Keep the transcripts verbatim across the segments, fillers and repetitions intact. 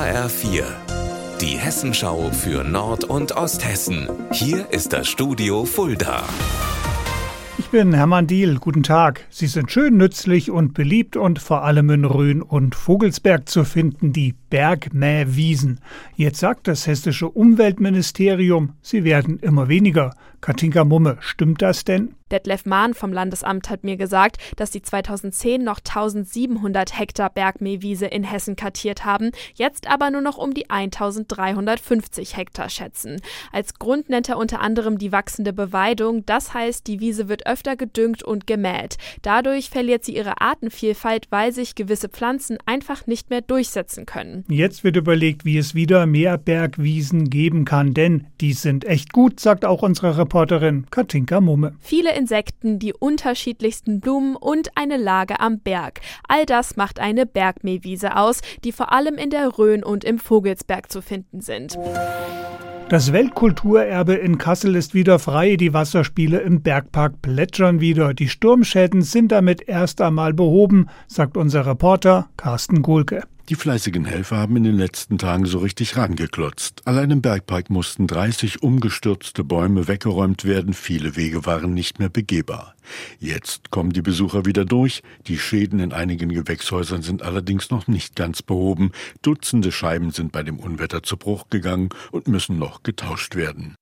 H R vier, die Hessenschau für Nord- und Osthessen. Hier ist das Studio Fulda. Ich bin Hermann Diehl, guten Tag. Sie sind schön, nützlich und beliebt und vor allem in Rhön und Vogelsberg zu finden, die Bergmähwiesen. Jetzt sagt das hessische Umweltministerium, sie werden immer weniger. Katinka Mumme, stimmt das denn? Detlef Mahn vom Landesamt hat mir gesagt, dass die zweitausendzehn noch eintausendsiebenhundert Hektar Bergmähwiese in Hessen kartiert haben, jetzt aber nur noch um die eintausenddreihundertfünfzig Hektar schätzen. Als Grund nennt er unter anderem die wachsende Beweidung, das heißt, die Wiese wird öfter gedüngt und gemäht. Dadurch verliert sie ihre Artenvielfalt, weil sich gewisse Pflanzen einfach nicht mehr durchsetzen können. Jetzt wird überlegt, wie es wieder mehr Bergwiesen geben kann, denn die sind echt gut, sagt auch unsere Reporterin Katinka Mumme. Viele Insekten, die unterschiedlichsten Blumen und eine Lage am Berg. All das macht eine Bergmähwiese aus, die vor allem in der Rhön und im Vogelsberg zu finden sind. Das Weltkulturerbe in Kassel ist wieder frei. Die Wasserspiele im Bergpark plätschern wieder. Die Sturmschäden sind damit erst einmal behoben, sagt unser Reporter Carsten Gohlke. Die fleißigen Helfer haben in den letzten Tagen so richtig rangeklotzt. Allein im Bergpark mussten dreißig umgestürzte Bäume weggeräumt werden. Viele Wege waren nicht mehr begehbar. Jetzt kommen die Besucher wieder durch. Die Schäden in einigen Gewächshäusern sind allerdings noch nicht ganz behoben. Dutzende Scheiben sind bei dem Unwetter zu Bruch gegangen und müssen noch getauscht werden.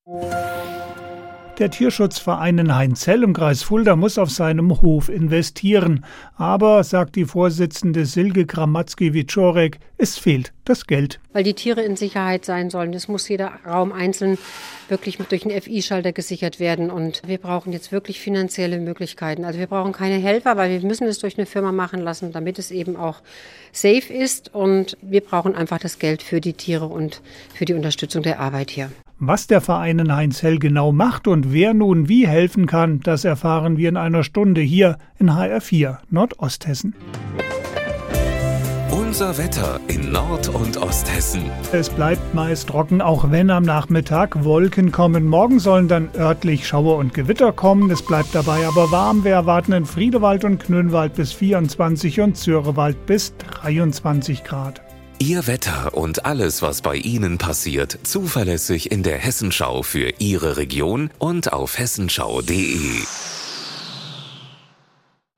Der Tierschutzverein in Heinzell im Kreis Fulda muss auf seinem Hof investieren. Aber, sagt die Vorsitzende Silke Gramatzki-Wiczorek, es fehlt das Geld. Weil die Tiere in Sicherheit sein sollen. Das muss jeder Raum einzeln wirklich durch einen F I-Schalter gesichert werden. Und wir brauchen jetzt wirklich finanzielle Möglichkeiten. Also wir brauchen keine Helfer, weil wir müssen es durch eine Firma machen lassen, damit es eben auch safe ist. Und wir brauchen einfach das Geld für die Tiere und für die Unterstützung der Arbeit hier. Was der Verein in Heinzell genau macht und wer nun wie helfen kann, das erfahren wir in einer Stunde hier in H R vier Nordosthessen. Unser Wetter in Nord- und Osthessen. Es bleibt meist trocken, auch wenn am Nachmittag Wolken kommen. Morgen sollen dann örtlich Schauer und Gewitter kommen. Es bleibt dabei aber warm. Wir erwarten in Friedewald und Knönnwald bis vierundzwanzig und Zürewald bis dreiundzwanzig Grad. Ihr Wetter und alles, was bei Ihnen passiert, zuverlässig in der Hessenschau für Ihre Region und auf hessenschau punkt de.